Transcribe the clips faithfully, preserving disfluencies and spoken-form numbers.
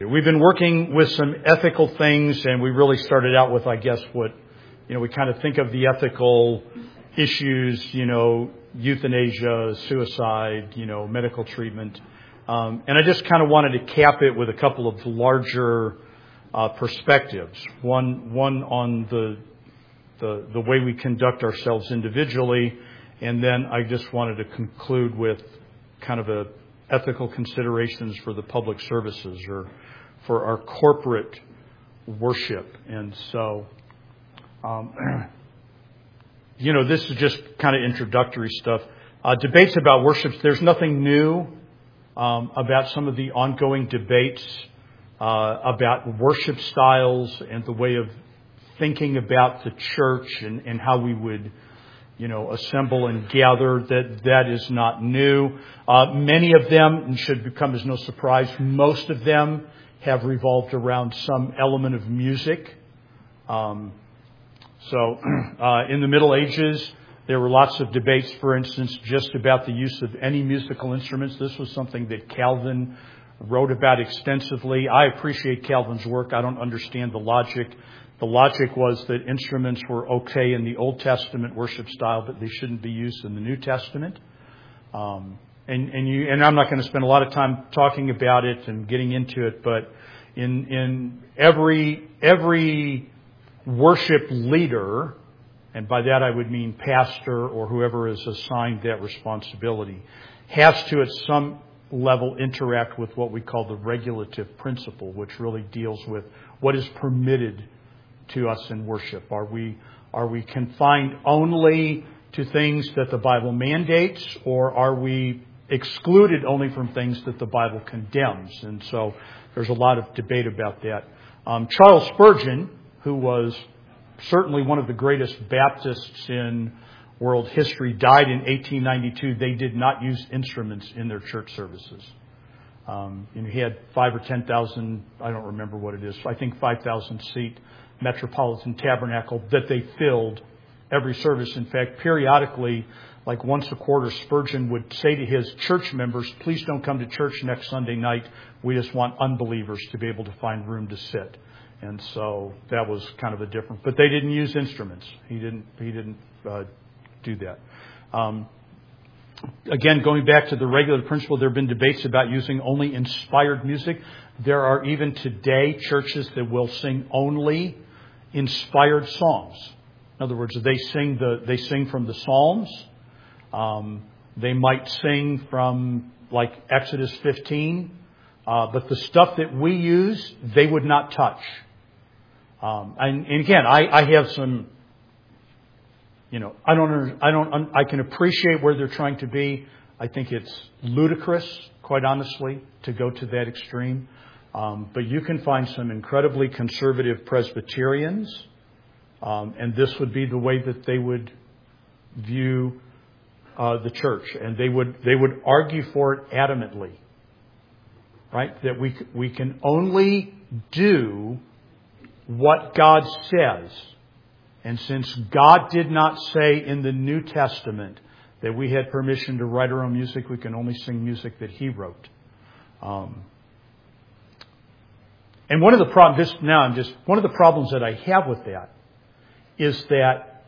We've been working with some ethical things, and we really started out with, I guess, what, you know, we kind of think of the ethical issues, you know, euthanasia, suicide, you know, medical treatment. Um, and I just kind of wanted to cap it with a couple of larger uh, perspectives. One, one on the, the the way we conduct ourselves individually, and then I just wanted to conclude with kind of a ethical considerations for the public services or for our corporate worship. And so, um, you know, this is just kind of introductory stuff. Uh, debates about worship, there's nothing new um, about some of the ongoing debates uh, about worship styles and the way of thinking about the church and, and how we would, you know, assemble and gather. That that is not new. Uh, many of them, and should become as no surprise, most of them have revolved around some element of music. Um, so, uh, in the Middle Ages, there were lots of debates, for instance, just about the use of any musical instruments. This was something that Calvin wrote about extensively. I appreciate Calvin's work. I don't understand the logic. The logic was that instruments were okay in the Old Testament worship style, but they shouldn't be used in the New Testament. Um, and, and you, and I'm not going to spend a lot of time talking about it and getting into it, but in, in every, every worship leader, and by that I would mean pastor or whoever is assigned that responsibility, has to at some level interact with what we call the regulative principle, which really deals with what is permitted to us in worship. Are we are we confined only to things that the Bible mandates, or are we excluded only from things that the Bible condemns? And so there's a lot of debate about that. Um, Charles Spurgeon, who was certainly one of the greatest Baptists in world history, died in eighteen ninety-two. They did not use instruments in their church services. Um, and he had five or ten thousand, I don't remember what it is, I think five thousand seat Metropolitan Tabernacle that they filled every service. In fact, periodically, like once a quarter, Spurgeon would say to his church members, please don't come to church next Sunday night. We just want unbelievers to be able to find room to sit. And so that was kind of a different, but they didn't use instruments. He didn't, he didn't uh, do that. Um, Again, going back to the regular principle, there have been debates about using only inspired music. There are even today churches that will sing only inspired songs. In other words, they sing the they sing from the Psalms. Um, they might sing from like Exodus fifteen, uh, but the stuff that we use, they would not touch. Um, and, and again, I, I have some. You know, I don't, I don't, I can appreciate where they're trying to be. I think it's ludicrous, quite honestly, to go to that extreme. Um, but you can find some incredibly conservative Presbyterians, um, and this would be the way that they would view uh, the church, and they would, they would argue for it adamantly, right? That we we can only do what God says. And since God did not say in the New Testament that we had permission to write our own music, we can only sing music that He wrote. Um, and one of the problems, this now I'm just one of the problems that I have with that is that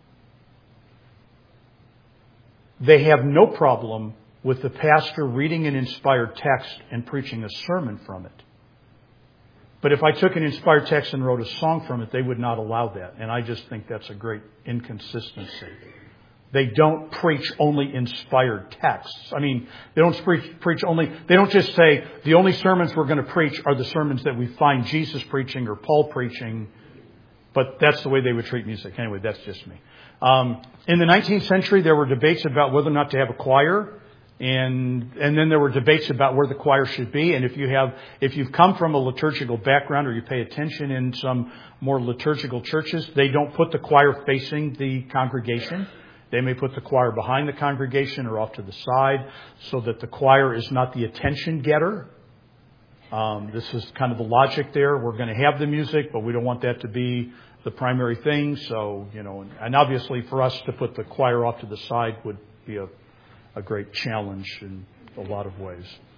they have no problem with the pastor reading an inspired text and preaching a sermon from it. But if I took an inspired text and wrote a song from it, they would not allow that. And I just think that's a great inconsistency. They don't preach only inspired texts. I mean, they don't preach, preach only, they don't just say the only sermons we're going to preach are the sermons that we find Jesus preaching or Paul preaching. But that's the way they would treat music. Anyway, that's just me. Um, in the nineteenth century, there were debates about whether or not to have a choir. And and then there were debates about where the choir should be. And if you have if you've come from a liturgical background or you pay attention in some more liturgical churches, they don't put the choir facing the congregation. They may put the choir behind the congregation or off to the side so that the choir is not the attention getter. Um, this is kind of the logic there. We're going to have the music, but we don't want that to be the primary thing. So, you know, and obviously for us to put the choir off to the side would be a a great challenge in a lot of ways.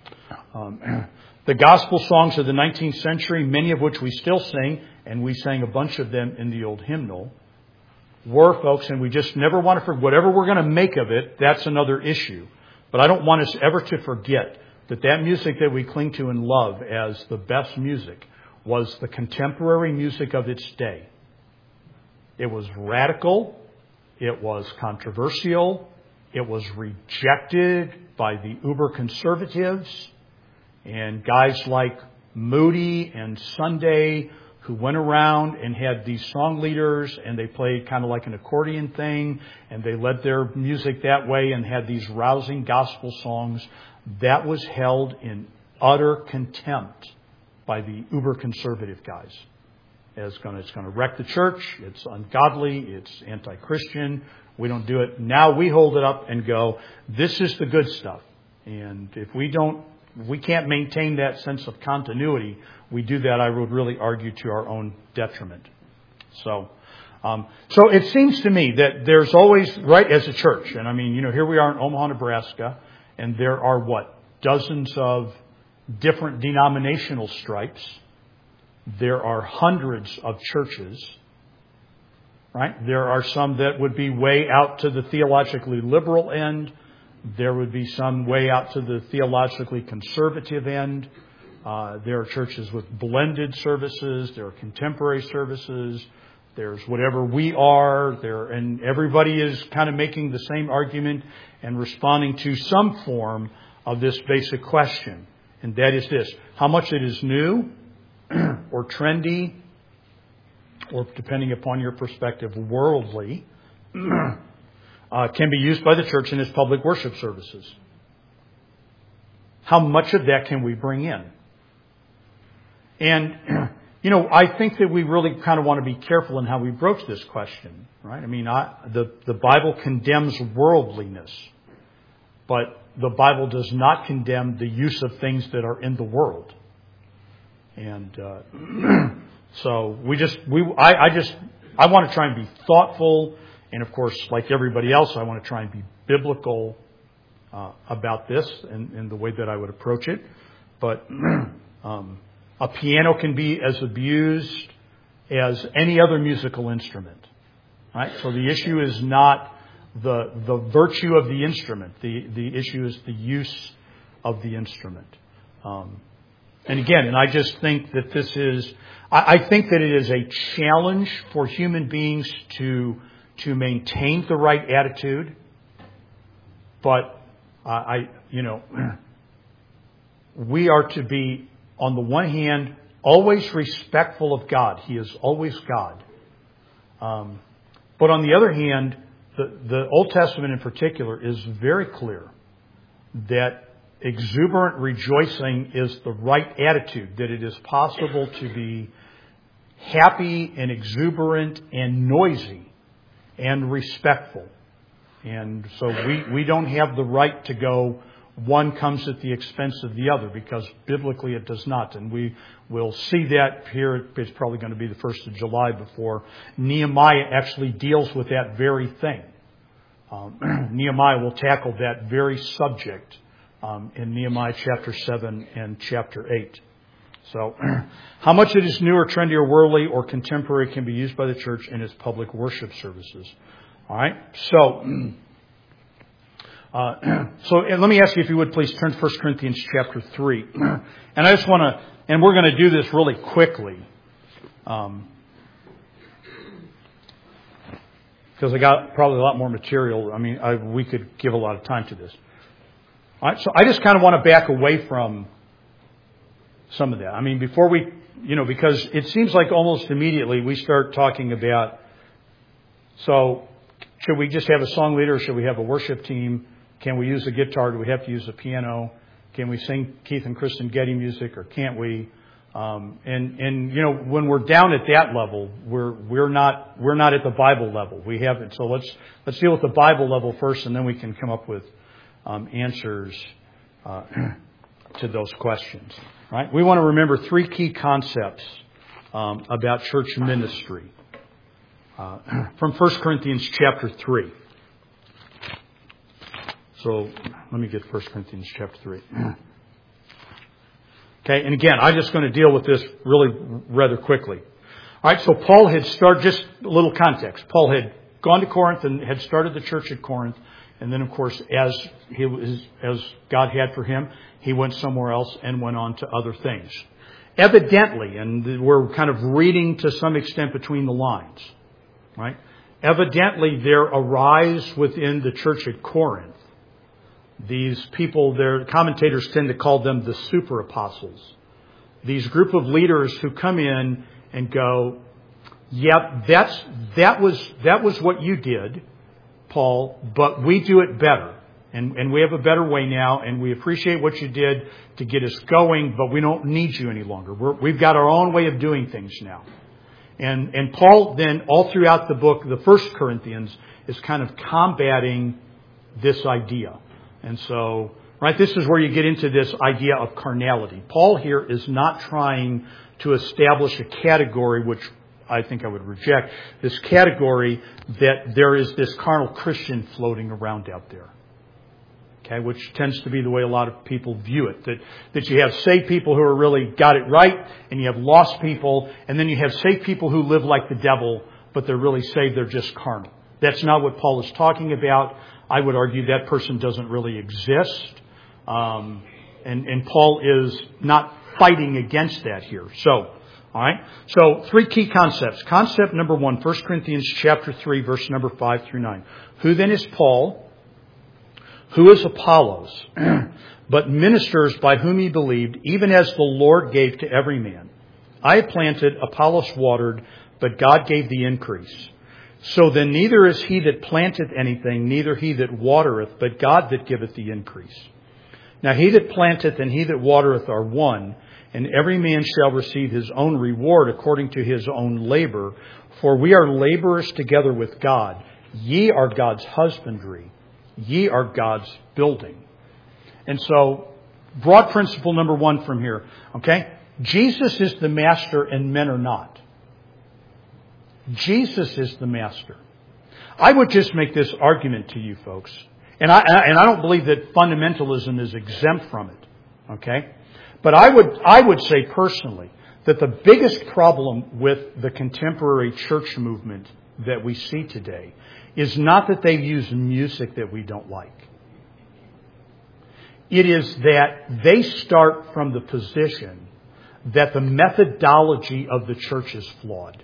Um, the gospel songs of the nineteenth century, many of which we still sing, and we sang a bunch of them in the old hymnal, were, folks, and we just never want to forget, whatever we're going to make of it, that's another issue. But I don't want us ever to forget that that music that we cling to and love as the best music was the contemporary music of its day. It was radical. It was controversial. It was rejected by the uber conservatives and guys like Moody and Sunday, who went around and had these song leaders, and they played kind of like an accordion thing, and they led their music that way and had these rousing gospel songs. That was held in utter contempt by the uber conservative guys. It's going to, it's going to wreck the church. It's ungodly. It's anti-Christian. We don't do it. Now we hold it up and go, this is the good stuff. And if we don't, we can't maintain that sense of continuity. We do that, I would really argue, to our own detriment. So, um, so it seems to me that there's always, right, as a church, and I mean, you know, here we are in Omaha, Nebraska, and there are what, dozens of different denominational stripes. There are hundreds of churches, right? There are some that would be way out to the theologically liberal end. There would be some way out to the theologically conservative end. Uh, there are churches with blended services. There are contemporary services. There's whatever we are. There, and everybody is kind of making the same argument and responding to some form of this basic question. And that is this: how much it is new or trendy, or depending upon your perspective, worldly, uh, can be used by the church in its public worship services. How much of that can we bring in? And, you know, I think that we really kind of want to be careful in how we broach this question, right? I mean, I, the, the Bible condemns worldliness, but the Bible does not condemn the use of things that are in the world. And uh, so we just, we, I, I just, I want to try and be thoughtful. And of course, like everybody else, I want to try and be biblical uh, about this and, and the way that I would approach it. But um, a piano can be as abused as any other musical instrument, right? So the issue is not the the virtue of the instrument. The the issue is the use of the instrument. Um, and again, and I just think that this is, I, I think that it is a challenge for human beings to to maintain the right attitude. But uh, I, you know, we are to be, on the one hand, always respectful of God. He is always God. Um, but on the other hand, the, the Old Testament in particular is very clear that exuberant rejoicing is the right attitude, that it is possible to be happy and exuberant and noisy and respectful. And so we, we don't have the right to go, one comes at the expense of the other, because biblically it does not. And we will see that here. It's probably going to be the first of July before Nehemiah actually deals with that very thing. Um, Nehemiah will tackle that very subject um, in Nehemiah chapter seven and chapter eight. So how much it is new or trendy or worldly or contemporary can be used by the church in its public worship services. All right. So, uh, so let me ask you if you would please turn to First Corinthians chapter three. And I just want to, and we're going to do this really quickly, um, because I got probably a lot more material. I mean, I, we could give a lot of time to this. All right. So I just kind of want to back away from some of that. I mean, before we, you know, because it seems like almost immediately we start talking about, so should we just have a song leader or should we have a worship team? Can we use a guitar? Do we have to use a piano? Can we sing Keith and Kristen Getty music or can't we? Um, and, and, you know, when we're down at that level, we're, we're not, we're not at the Bible level. We haven't. So let's, let's deal with the Bible level first, and then we can come up with, um, answers, uh, to those questions. Right? We want to remember three key concepts, um, about church ministry. Uh, from First Corinthians chapter three. So let me get First Corinthians chapter three. Okay, and again, I'm just going to deal with this really rather quickly. All right, so Paul had started, just a little context. Paul had gone to Corinth and had started the church at Corinth. And then, of course, as he was, as God had for him, he went somewhere else and went on to other things. Evidently, and we're kind of reading to some extent between the lines, right? Evidently, there arise within the church at Corinth these people, their commentators tend to call them the super apostles. These group of leaders who come in and go, yep, that's, that was, that was what you did, Paul, but we do it better. And, and we have a better way now, and we appreciate what you did to get us going, but we don't need you any longer. We're, we've got our own way of doing things now. And, and Paul then, all throughout the book, the First Corinthians, is kind of combating this idea. And so, right, this is where you get into this idea of carnality. Paul here is not trying to establish a category, which I think I would reject, this category that there is this carnal Christian floating around out there. Okay, which tends to be the way a lot of people view it. That, that you have saved people who are really got it right, and you have lost people, and then you have saved people who live like the devil, but they're really saved, they're just carnal. That's not what Paul is talking about. I would argue that person doesn't really exist. Um, and, and Paul is not fighting against that here. So, all right. So, three key concepts. Concept number one, First Corinthians chapter three, verse number five through nine. Who then is Paul? Who is Apollos? But ministers by whom he believed, even as the Lord gave to every man. I planted, Apollos watered, but God gave the increase. So then neither is he that planteth anything, neither he that watereth, but God that giveth the increase. Now he that planteth and he that watereth are one, and every man shall receive his own reward according to his own labor. For we are laborers together with God. Ye are God's husbandry. Ye are God's building. And so, broad principle number one from here. Okay? Jesus is the master and men are not. Jesus is the master. I would just make this argument to you folks. And I, and I don't believe that fundamentalism is exempt from it. Okay? But I would, I would say personally that the biggest problem with the contemporary church movement that we see today is not that they use music that we don't like. It is that they start from the position that the methodology of the church is flawed.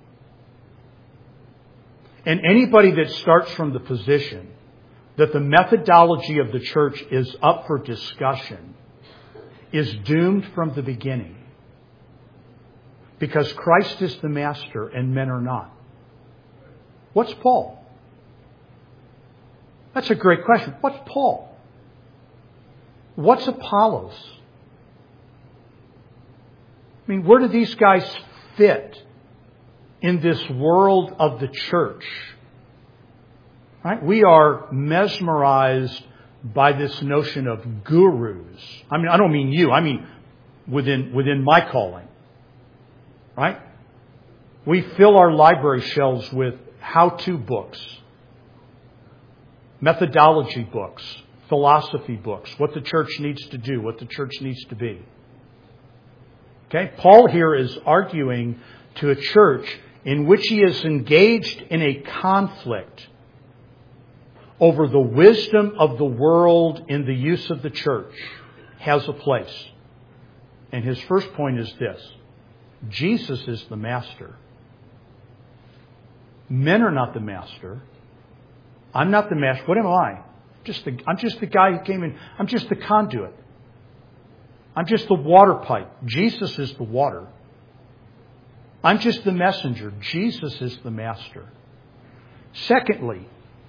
And anybody that starts from the position that the methodology of the church is up for discussion is doomed from the beginning. Because Christ is the master and men are not. What's Paul? That's a great question. What's Paul? What's Apollos? I mean, where do these guys fit in this world of the church? Right? We are mesmerized by this notion of gurus. I mean, I don't mean you. I mean within within my calling. Right? We fill our library shelves with how-to books, methodology books, philosophy books, what the church needs to do, what the church needs to be. Okay? Paul here is arguing to a church in which he is engaged in a conflict over the wisdom of the world in the use of the church has a place. And his first point is this: Jesus is the master. Men are not the master. I'm not the master. What am I? Just the, I'm just the guy who came in. I'm just the conduit. I'm just the water pipe. Jesus is the water. I'm just the messenger. Jesus is the master. Secondly,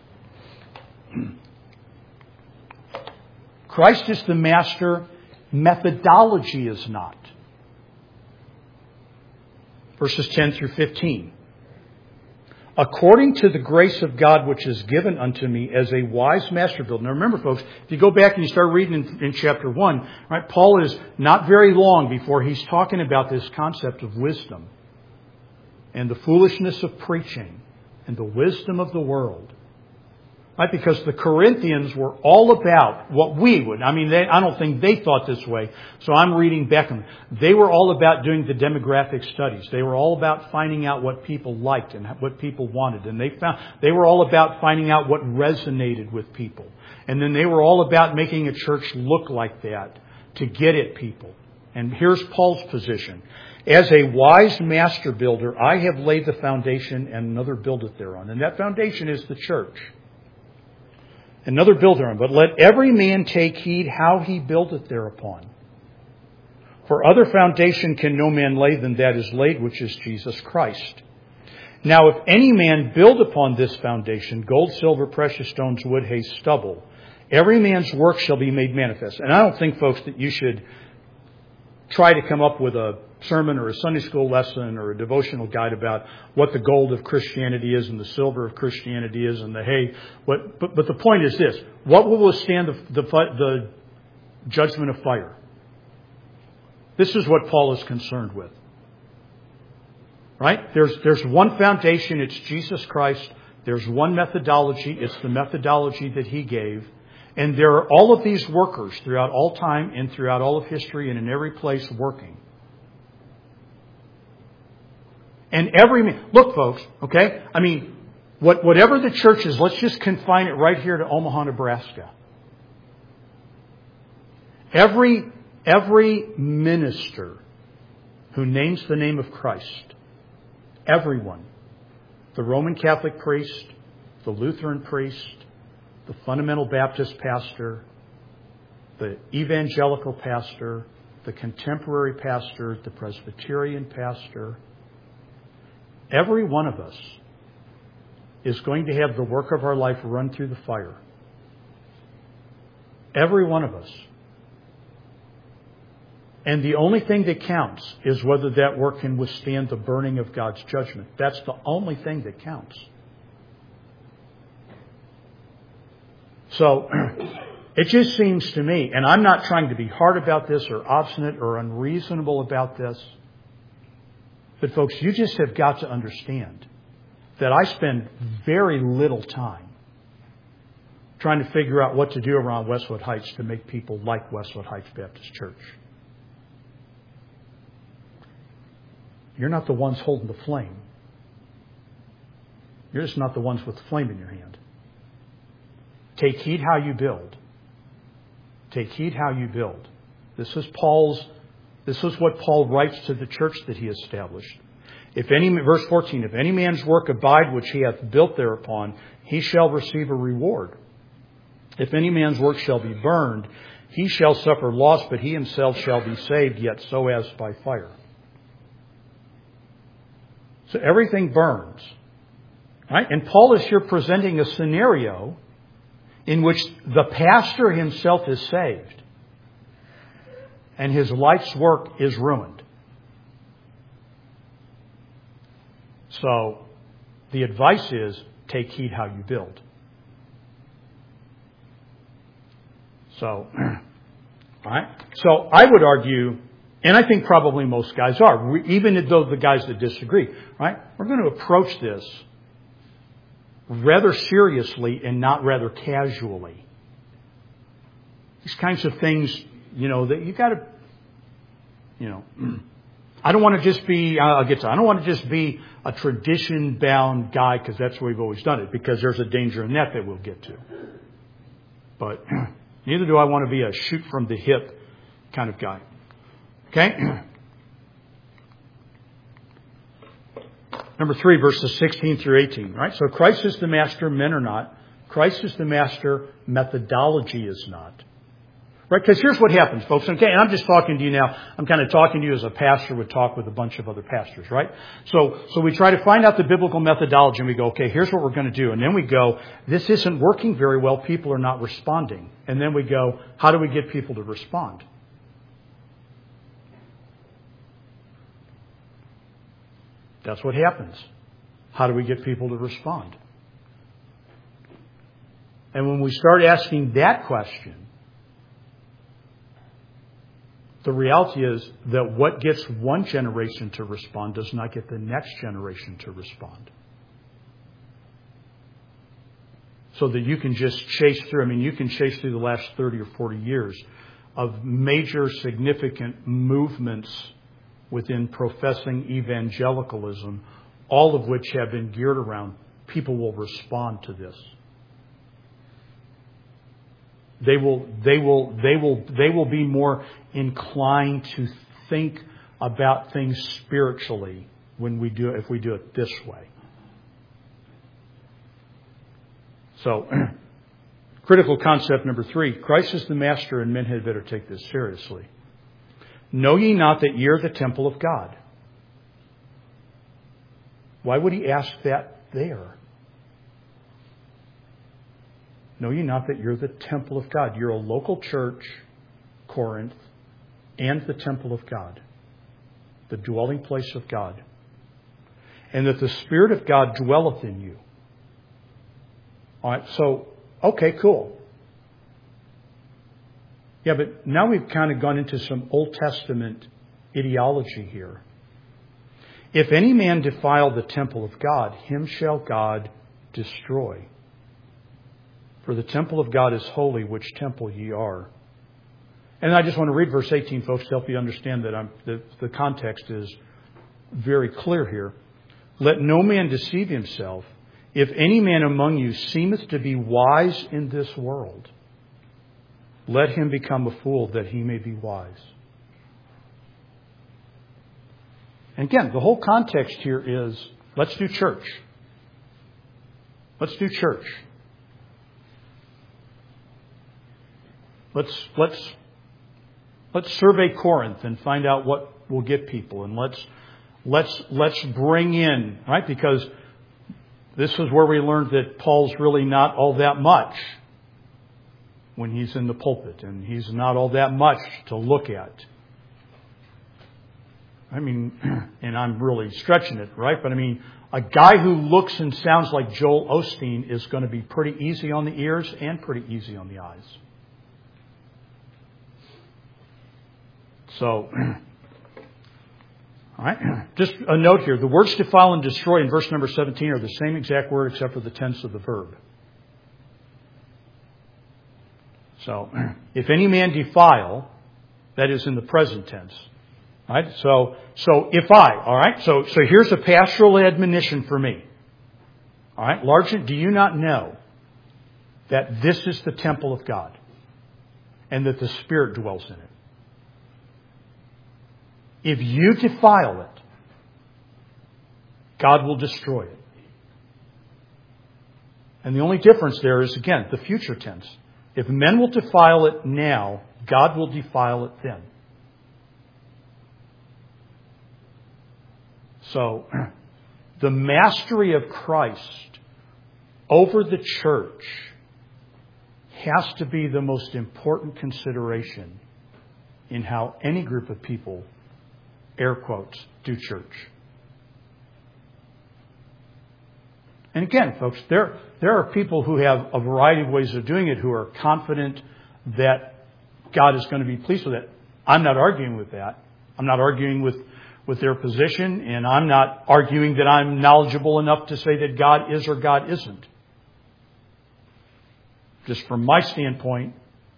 Christ is the master. Methodology is not. Verses ten through fifteen. According to the grace of God which is given unto me as a wise master builder. Now remember, folks, if you go back and you start reading in, in chapter one, right, Paul is not very long before he's talking about this concept of wisdom and the foolishness of preaching and the wisdom of the world. Right? Because the Corinthians were all about what we would. I mean, they, I don't think they thought this way. So I'm reading Beckham. They were all about doing the demographic studies. They were all about finding out what people liked and what people wanted. And they found, they were all about finding out what resonated with people. And then they were all about making a church look like that to get at people. And here's Paul's position. As a wise master builder, I have laid the foundation and another buildeth thereon. And that foundation is the church. Another builder on, but let every man take heed how he buildeth thereupon. For other foundation can no man lay than that is laid, which is Jesus Christ. Now if any man build upon this foundation, gold, silver, precious stones, wood, hay, stubble, every man's work shall be made manifest. And I don't think, folks, that you should try to come up with a sermon or a Sunday school lesson or a devotional guide about what the gold of Christianity is and the silver of Christianity is and the hay. What, but, but the point is this. What will withstand the, the, the judgment of fire? This is what Paul is concerned with. Right? There's, there's one foundation. It's Jesus Christ. There's one methodology. It's the methodology that he gave. And there are all of these workers throughout all time and throughout all of history and in every place working. And every man, look, folks, okay? I mean, what, whatever the church is, let's just confine it right here to Omaha, Nebraska. Every, every minister who names the name of Christ, everyone, the Roman Catholic priest, the Lutheran priest, the fundamental Baptist pastor, the evangelical pastor, the contemporary pastor, the Presbyterian pastor, every one of us is going to have the work of our life run through the fire. Every one of us. And the only thing that counts is whether that work can withstand the burning of God's judgment. That's the only thing that counts. So, it just seems to me, and I'm not trying to be hard about this or obstinate or unreasonable about this, but folks, you just have got to understand that I spend very little time trying to figure out what to do around Westwood Heights to make people like Westwood Heights Baptist Church. You're not the ones holding the flame. You're just not the ones with the flame in your hand. Take heed how you build. Take heed how you build. This is Paul's This is what Paul writes to the church that he established. If any, verse fourteen, if any man's work abide which he hath built thereupon, he shall receive a reward. If any man's work shall be burned, he shall suffer loss, but he himself shall be saved, yet so as by fire. So everything burns. Right? And Paul is here presenting a scenario in which the pastor himself is saved and his life's work is ruined. So the advice is, take heed how you build. So, all right. So I would argue, and I think probably most guys are, we, even though the guys that disagree, right? We're going to approach this rather seriously and not rather casually. These kinds of things, you know, that you got to, you know, I don't want to just be, I'll get to, I don't want to just be a tradition-bound guy because that's the way we've always done it, because there's a danger in that that we'll get to. But neither do I want to be a shoot from the hip kind of guy. Okay? Number three, verses sixteen through eighteen, right? So Christ is the master, men are not. Christ is the master, methodology is not. Right? Because here's what happens, folks. Okay, and I'm just talking to you now. I'm kind of talking to you as a pastor would talk with a bunch of other pastors, right? So, so we try to find out the biblical methodology and we go, okay, here's what we're going to do. And then we go, this isn't working very well. People are not responding. And then we go, how do we get people to respond? That's what happens. How do we get people to respond? And when we start asking that question, the reality is that what gets one generation to respond does not get the next generation to respond. so that you can just chase through. I mean, you can chase through the last thirty or forty years of major significant movements within professing evangelicalism, all of which have been geared around people will respond to this. They will, they will, they will, they will be more inclined to think about things spiritually when we do, if we do it this way. So, critical concept number three, Christ is the master and men had better take this seriously. Know ye not that ye are the temple of God? Why would he ask that there? Know ye not that you're the temple of God? You're a local church, Corinth, and the temple of God, the dwelling place of God, and that the Spirit of God dwelleth in you. All right, so, okay, cool. Yeah, but now we've kind of gone into some Old Testament ideology here. If any man defile the temple of God, him shall God destroy. For the temple of God is holy, which temple ye are. And I just want to read verse eighteen, folks, to help you understand that I'm, the, the context is very clear here. Let no man deceive himself. If any man among you seemeth to be wise in this world, let him become a fool that he may be wise. And again, the whole context here is, let's do church. Let's do church. Let's, let's, let's survey Corinth and find out what will get people. And let's, let's, let's bring in, right? Because this is where we learned that Paul's really not all that much when he's in the pulpit. And he's not all that much to look at. I mean, and I'm really stretching it, right? But I mean, a guy who looks and sounds like Joel Osteen is going to be pretty easy on the ears and pretty easy on the eyes. So, all right. Just a note here. The words defile and destroy in verse number seventeen are the same exact word except for the tense of the verb. So, if any man defile, that is in the present tense. All right? So, so if I, all right? So, so here's a pastoral admonition for me. All right? Largent, do you not know that this is the temple of God and that the Spirit dwells in it? If you defile it, God will destroy it. And the only difference there is, again, the future tense. If men will defile it now, God will defile it then. So, the mastery of Christ over the church has to be the most important consideration in how any group of people, air quotes, do church. And again, folks, there, there are people who have a variety of ways of doing it who are confident that God is going to be pleased with it. I'm not arguing with that. I'm not arguing with, with their position, and I'm not arguing that I'm knowledgeable enough to say that God is or God isn't. Just from my standpoint,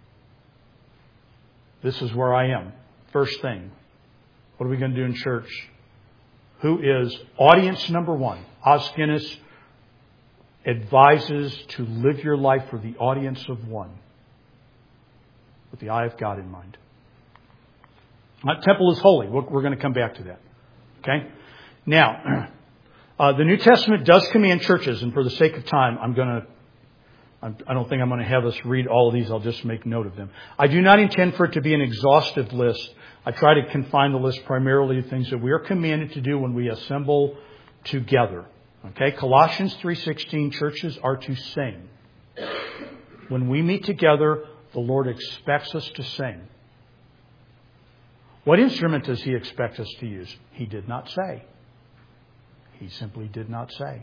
this is where I am. First thing. What are we going to do in church? Who is audience number one? Os Guinness advises to live your life for the audience of one, with the eye of God in mind. That temple is holy. We're going to come back to that. Okay? Now, uh, the New Testament does command churches, and for the sake of time, I'm going to I don't think I'm going to have us read all of these. I'll just make note of them. I do not intend for it to be an exhaustive list. I try to confine the list primarily to things that we are commanded to do when we assemble together. Okay? Colossians three sixteen, churches are to sing. When we meet together, the Lord expects us to sing. What instrument does He expect us to use? He did not say. He simply did not say.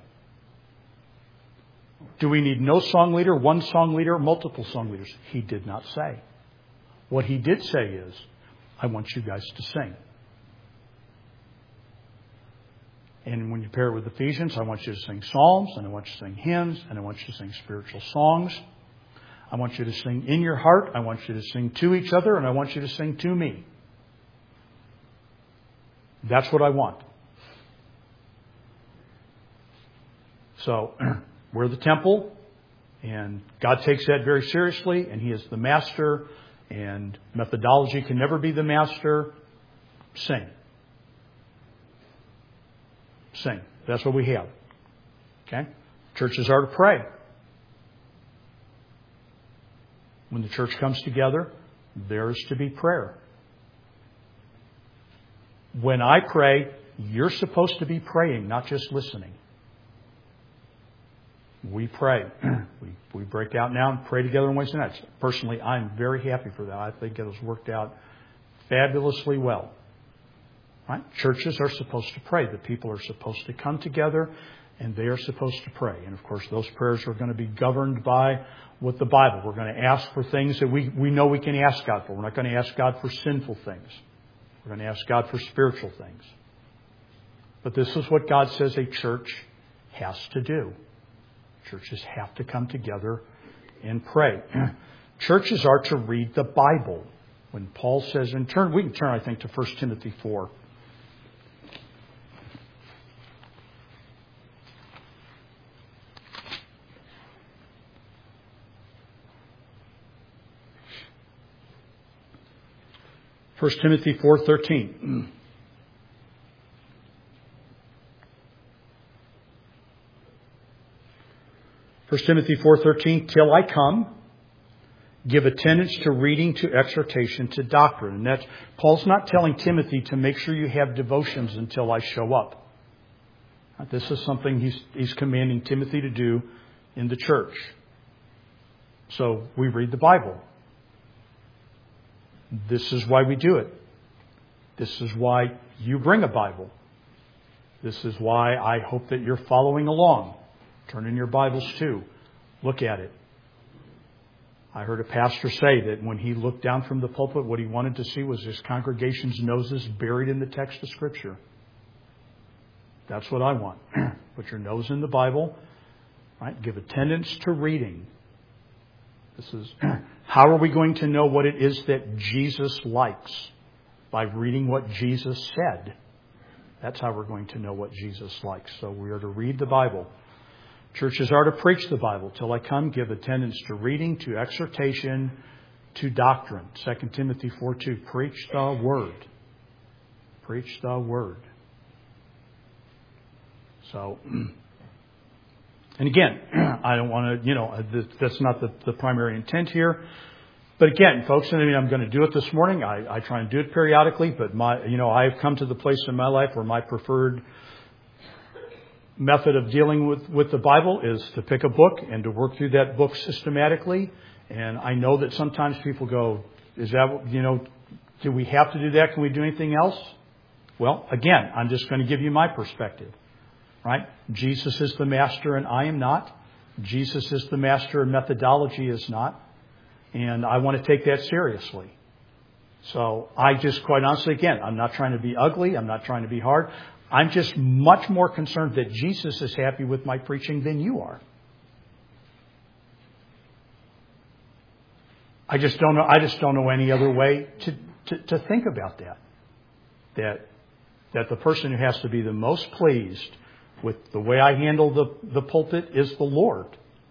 Do we need no song leader, one song leader, multiple song leaders? He did not say. What He did say is, I want you guys to sing. And when you pair it with Ephesians, I want you to sing psalms, and I want you to sing hymns, and I want you to sing spiritual songs. I want you to sing in your heart. I want you to sing to each other, and I want you to sing to me. That's what I want. So, we're the temple, and God takes that very seriously, and He is the master, and methodology can never be the master. Sing. Sing. That's what we have. Okay? Churches are to pray. When the church comes together, there is to be prayer. When I pray, you're supposed to be praying, not just listening. We pray. we, we break out now and pray together on Wednesday nights. Personally, I'm very happy for that. I think it has worked out fabulously well. Right? Churches are supposed to pray. The people are supposed to come together, and they are supposed to pray. And of course, those prayers are going to be governed by what the Bible. We're going to ask for things that we, we know we can ask God for. We're not going to ask God for sinful things. We're going to ask God for spiritual things. But this is what God says a church has to do. Churches have to come together and pray. Churches are to read the Bible. When Paul says, and turn, we can turn, I think, to First Timothy four. First Timothy four thirteen. First Timothy four thirteen, till I come, give attendance to reading, to exhortation, to doctrine. And that's, Paul's not telling Timothy to make sure you have devotions until I show up. This is something he's, he's commanding Timothy to do in the church. So we read the Bible. This is why we do it. This is why you bring a Bible. This is why I hope that you're following along. Turn in your Bibles too. Look at it. I heard a pastor say that when he looked down from the pulpit, what he wanted to see was his congregation's noses buried in the text of Scripture. That's what I want. Put your nose in the Bible. Right? Give attendance to reading. This is how are we going to know what it is that Jesus likes? By reading what Jesus said. That's how we're going to know what Jesus likes. So we are to read the Bible. Churches are to preach the Bible. Till I come, give attendance to reading, to exhortation, to doctrine. Second Timothy four two. Preach the Word. Preach the Word. So, and again, I don't want to, you know, that's not the, the primary intent here. But again, folks, I mean, I'm going to do it this morning. I, I try and do it periodically, but my, you know, I've come to the place in my life where my preferred method of dealing with, with the Bible is to pick a book and to work through that book systematically. And I know that sometimes people go, is that, you know, do we have to do that? Can we do anything else? Well, again, I'm just going to give you my perspective, right? Jesus is the master and I am not. Jesus is the master and methodology is not. And I want to take that seriously. So I just, quite honestly, again, I'm not trying to be ugly. I'm not trying to be hard. I'm just much more concerned that Jesus is happy with my preaching than you are. I just don't know. I just don't know any other way to, to, to think about that. That that the person who has to be the most pleased with the way I handle the, the pulpit is the Lord.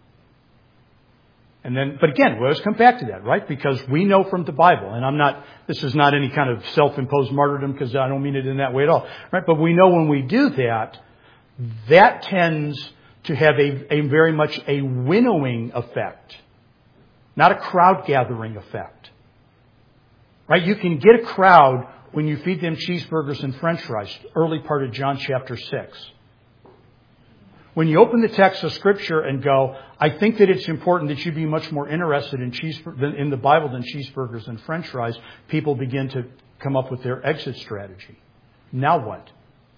And then, but again, we always come back to that, right? Because we know from the Bible, and I'm not, this is not any kind of self-imposed martyrdom because I don't mean it in that way at all, right? But we know when we do that, that tends to have a, a very much a winnowing effect, not a crowd gathering effect, right? You can get a crowd when you feed them cheeseburgers and French fries, early part of John chapter six. When you open the text of Scripture and go, I think that it's important that you be much more interested in cheeseburgers in the Bible than cheeseburgers and French fries, people begin to come up with their exit strategy. Now what?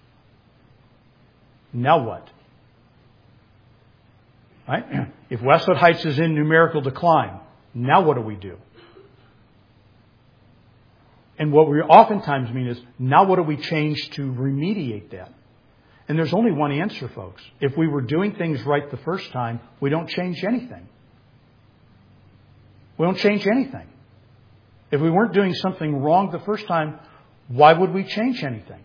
Now what? Right? If Westwood Heights is in numerical decline, now what do we do? And what we oftentimes mean is, now what do we change to remediate that? And there's only one answer, folks. If we were doing things right the first time, we don't change anything. We don't change anything. If we weren't doing something wrong the first time, why would we change anything?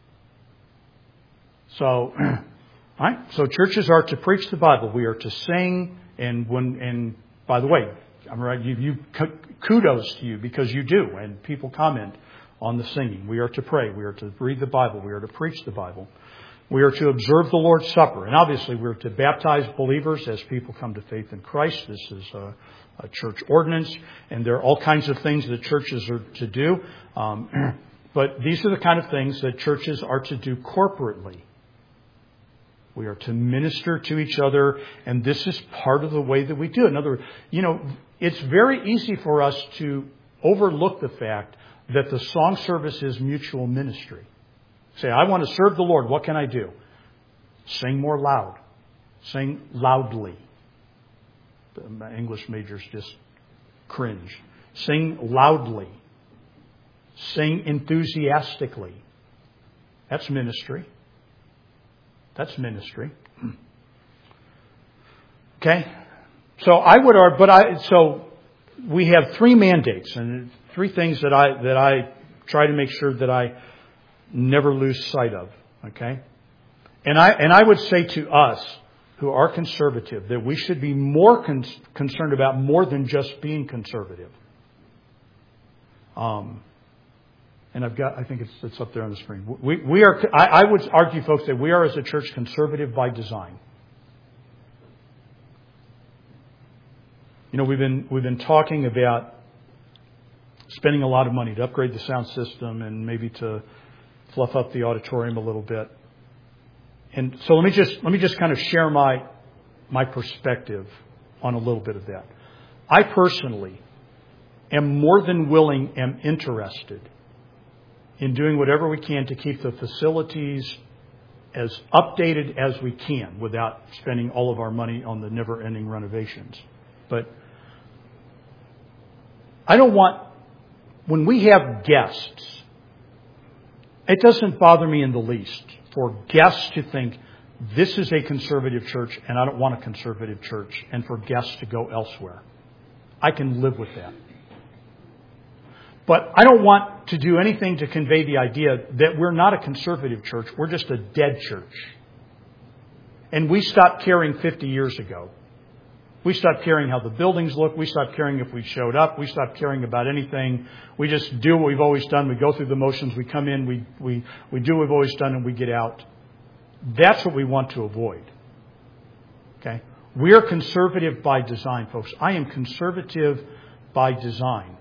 So, right? So churches are to preach the Bible. We are to sing, and when and by the way, I'm right. You, you kudos to you because you do, and people comment on the singing. We are to pray. We are to read the Bible. We are to preach the Bible. We are to observe the Lord's Supper. And obviously we're to baptize believers as people come to faith in Christ. This is a, a church ordinance. And there are all kinds of things that churches are to do. Um, but these are the kind of things that churches are to do corporately. We are to minister to each other. And this is part of the way that we do it. In other words, you know, it's very easy for us to overlook the fact that the song service is mutual ministry. Say, I want to serve the Lord. What can I do? Sing more loud. Sing loudly. The English majors just cringe. Sing loudly. Sing enthusiastically. That's ministry. That's ministry. Okay? So I would argue, but I, so we have three mandates and three things that I, that I try to make sure that I never lose sight of. Okay? And I, and I would say to us who are conservative that we should be more con- concerned about more than just being conservative. Um, and I've got, I think it's, it's up there on the screen. We, we are, I, I would argue, folks, that we are as a church conservative by design. You know, we've been, we've been talking about spending a lot of money to upgrade the sound system and maybe to fluff up the auditorium a little bit. And so let me just, let me just kind of share my, my perspective on a little bit of that. I personally am more than willing, am interested in doing whatever we can to keep the facilities as updated as we can without spending all of our money on the never-ending renovations. But I don't want, when we have guests, it doesn't bother me in the least for guests to think this is a conservative church and I don't want a conservative church, and for guests to go elsewhere. I can live with that. But I don't want to do anything to convey the idea that we're not a conservative church. We're just a dead church. And we stopped caring fifty years ago. We stopped caring how the buildings look. We stopped caring if we showed up. We stopped caring about anything. We just do what we've always done. We go through the motions. We come in. We, we, we do what we've always done, and we get out. That's what we want to avoid. Okay? We are conservative by design, folks. I am conservative by design.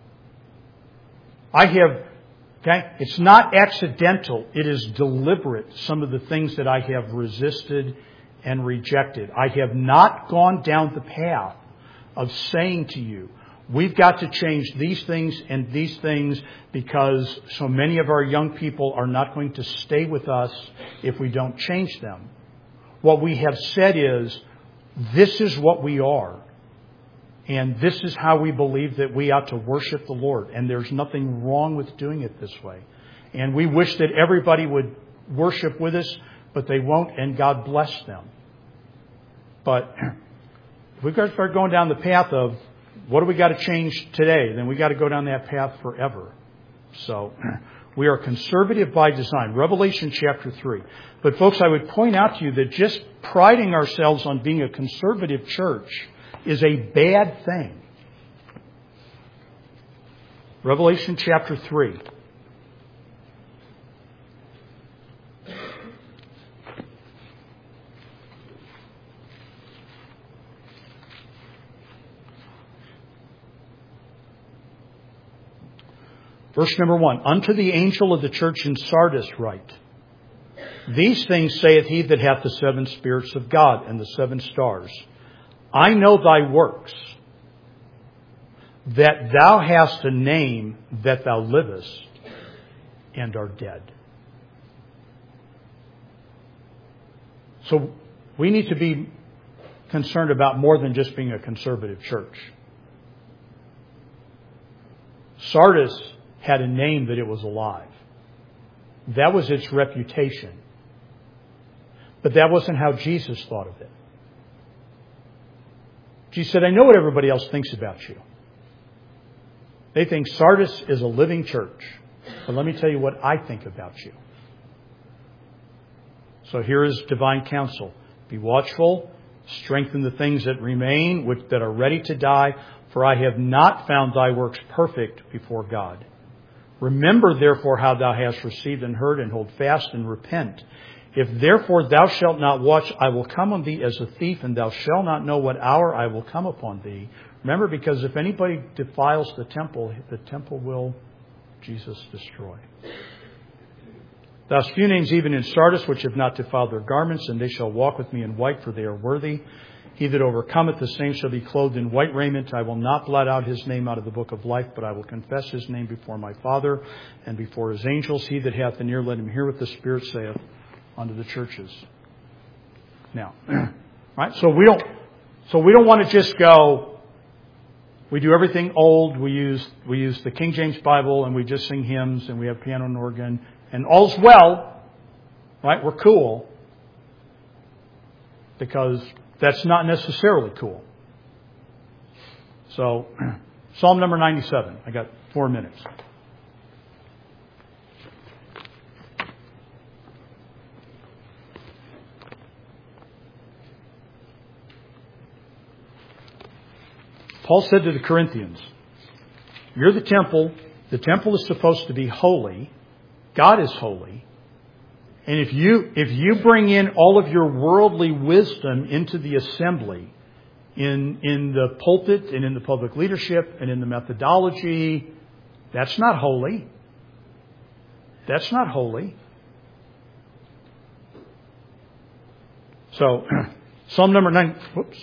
I have, okay, it's not accidental. It is deliberate, some of the things that I have resisted and rejected. I have not gone down the path of saying to you, we've got to change these things and these things because so many of our young people are not going to stay with us if we don't change them. What we have said is, this is what we are. And this is how we believe that we ought to worship the Lord. And there's nothing wrong with doing it this way. And we wish that everybody would worship with us, but they won't, and God bless them. But if we've got to start going down the path of what do we got to change today, then we got to go down that path forever. So we are conservative by design. Revelation chapter three. But folks, I would point out to you that just priding ourselves on being a conservative church is a bad thing. Revelation chapter three. Verse number one. Unto the angel of the church in Sardis write, These things saith he that hath the seven spirits of God and the seven stars. I know thy works, that thou hast a name, that thou livest, and art dead. So we need to be concerned about more than just being a conservative church. Sardis had a name that it was alive. That was its reputation. But that wasn't how Jesus thought of it. Jesus said, I know what everybody else thinks about you. They think Sardis is a living church. But let me tell you what I think about you. So here is divine counsel. Be watchful, strengthen the things that remain, which that are ready to die, for I have not found thy works perfect before God. Remember therefore how thou hast received and heard, and hold fast and repent. If therefore thou shalt not watch, I will come on thee as a thief, and thou shalt not know what hour I will come upon thee. Remember, because if anybody defiles the temple, the temple will Jesus destroy. Thou hast few names even in Sardis, which have not defiled their garments, and they shall walk with me in white, for they are worthy. He that overcometh, the same shall be clothed in white raiment. I will not blot out his name out of the book of life, but I will confess his name before my Father and before his angels. He that hath an ear, let him hear what the Spirit saith unto the churches. Now, right? So we don't. So we don't want to just go. We do everything old. We use we use the King James Bible, and we just sing hymns, and we have piano and organ, and all's well. Right? We're cool because that's not necessarily cool. So, Psalm number ninety-seven. I got four minutes. Paul said to the Corinthians, you're the temple. The temple is supposed to be holy. God is holy. And if you if you bring in all of your worldly wisdom into the assembly, in in the pulpit and in the public leadership and in the methodology, that's not holy. That's not holy. So, Psalm number nine. Whoops.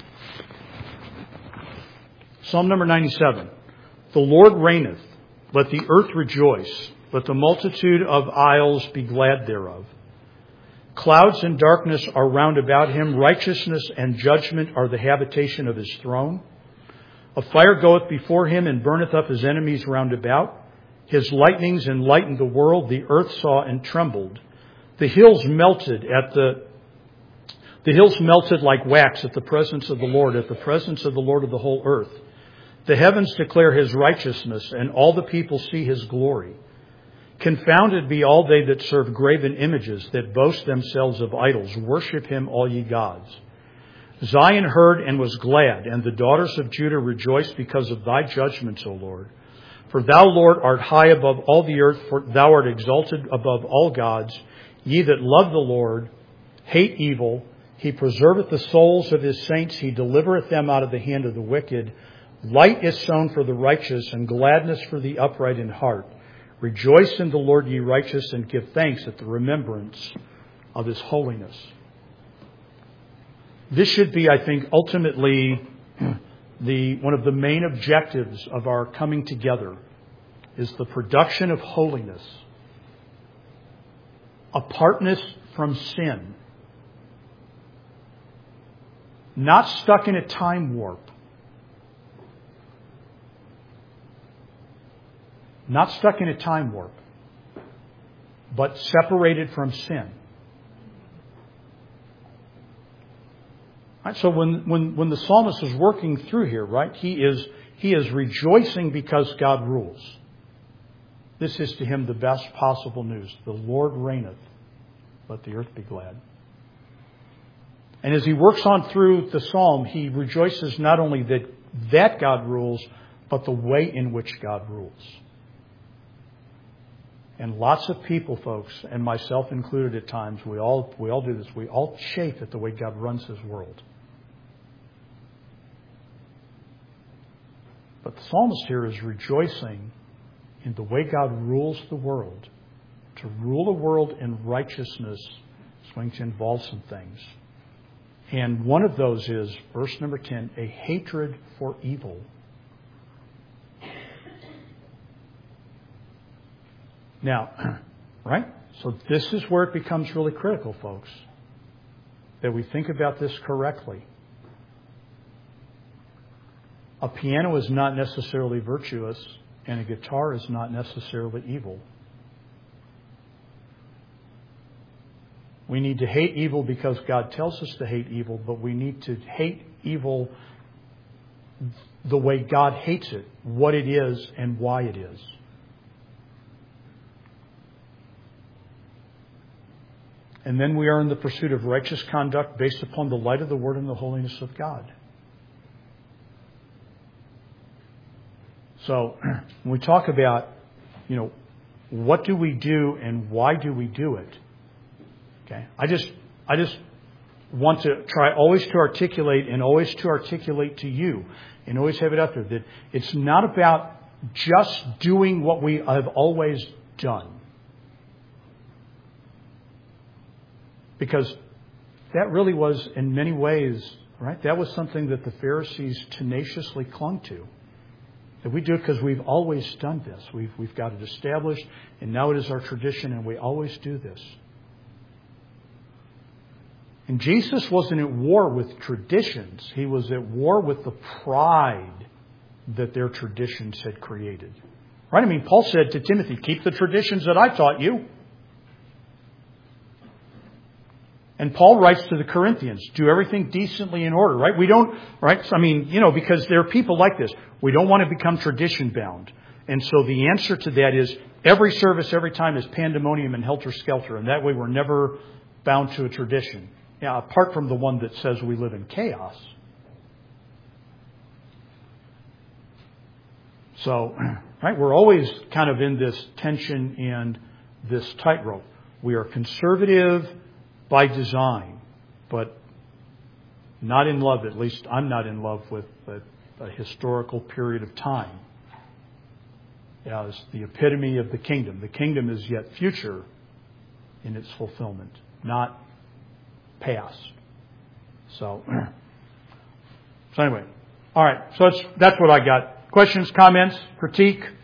Psalm number ninety-seven. The Lord reigneth. Let the earth rejoice. Let the multitude of isles be glad thereof. Clouds and darkness are round about him. Righteousness and judgment are the habitation of his throne. A fire goeth before him and burneth up his enemies round about. His lightnings enlightened the world. The earth saw and trembled. The hills melted at the the hills melted like wax at the presence of the Lord, at the presence of the Lord of the whole earth. The heavens declare his righteousness, and all the people see his glory. Confounded be all they that serve graven images, that boast themselves of idols. Worship him, all ye gods. Zion heard and was glad, and the daughters of Judah rejoiced because of thy judgments, O Lord. For thou, Lord, art high above all the earth, for thou art exalted above all gods. Ye that love the Lord hate evil. He preserveth the souls of his saints. He delivereth them out of the hand of the wicked. Light is sown for the righteous, and gladness for the upright in heart. Rejoice in the Lord, ye righteous, and give thanks at the remembrance of his holiness. This should be, I think, ultimately the one of the main objectives of our coming together is the production of holiness, apartness from sin, not stuck in a time warp. Not stuck in a time warp, but separated from sin. Right, so when, when, when the psalmist is working through here, right, he is, he is rejoicing because God rules. This is to him the best possible news. The Lord reigneth. Let the earth be glad. And as he works on through the psalm, he rejoices not only that, that God rules, but the way in which God rules. And lots of people, folks, and myself included at times, we all we all do this. We all chafe at the way God runs his world. But the psalmist here is rejoicing in the way God rules the world. To rule the world in righteousness is going to involve some things. And one of those is, verse number ten, a hatred for evil. Now, right? So this is where it becomes really critical, folks, that we think about this correctly. A piano is not necessarily virtuous, and a guitar is not necessarily evil. We need to hate evil because God tells us to hate evil, but we need to hate evil the way God hates it, what it is, and why it is. And then we are in the pursuit of righteous conduct based upon the light of the Word and the holiness of God. So, when we talk about, you know, what do we do and why do we do it? Okay, I just, I just want to try always to articulate and always to articulate to you and always have it out there that it's not about just doing what we have always done. Because that really was, in many ways, right? That was something that the Pharisees tenaciously clung to. That we do it because we've always done this. We've, we've got it established, and now it is our tradition, and we always do this. And Jesus wasn't at war with traditions. He was at war with the pride that their traditions had created. Right? I mean, Paul said to Timothy, keep the traditions that I taught you. And Paul writes to the Corinthians, do everything decently in order, right? We don't, right? I mean, you know, because there are people like this. We don't want to become tradition bound. And so the answer to that is every service, every time is pandemonium and helter-skelter. And that way we're never bound to a tradition. Now, apart from the one that says we live in chaos. So, right, we're always kind of in this tension and this tightrope. We are conservative by design, but not in love. At least I'm not in love with a, a historical period of time as the epitome of the kingdom. The kingdom is yet future in its fulfillment, not past. So, so anyway, all right. So that's that's what I got. Questions, comments, critique.